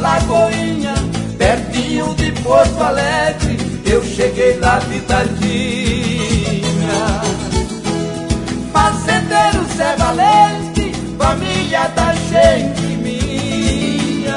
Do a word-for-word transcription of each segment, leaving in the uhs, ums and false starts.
Lagoinha, pertinho de Porto Alegre, eu cheguei lá de tardinha. Fazendeiro Zé Valente, família da gente minha.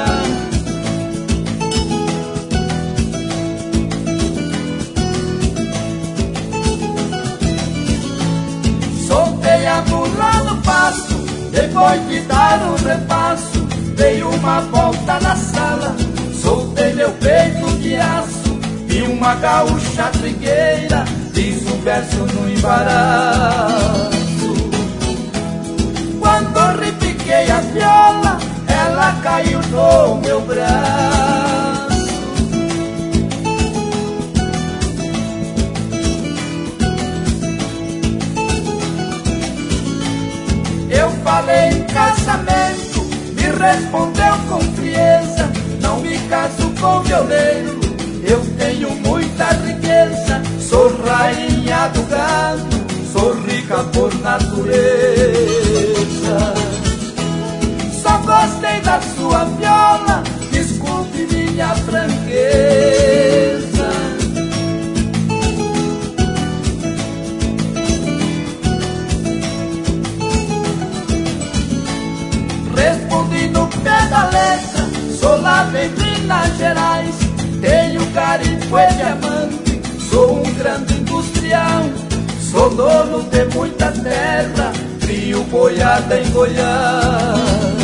Soltei a mula no pasto, depois de dar um repasso, dei uma volta na sala, soltei meu peito de aço, e uma gaúcha trigueira diz um verso no embaraço. Quando repiquei a viola, ela caiu no meu braço. Eu falei em casamento, me respondeu com frieza: não me caso com violeiro, eu tenho muita riqueza, sou rainha do gado, sou rica por natureza. Só gostei da sua viola, desculpe minha franqueza. Respondi no pé da letra, sou lá em Minas Gerais, tenho garimpo e diamante, sou um grande industrial, sou dono de muita terra, crio boiada em Goiás.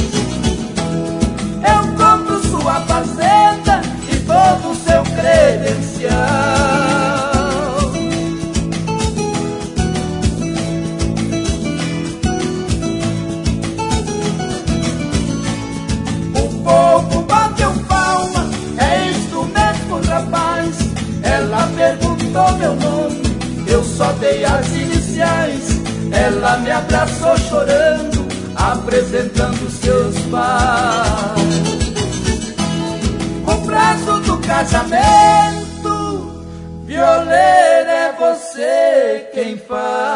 Eu compro sua fazenda e todo seu credencial. O povo bateu palma, é instrumento, rapaz. Ela perguntou meu nome, eu só dei as iniciais. Ela me abraçou chorando, apresentando seus pais. O prazo do casamento, violeiro, é você quem faz.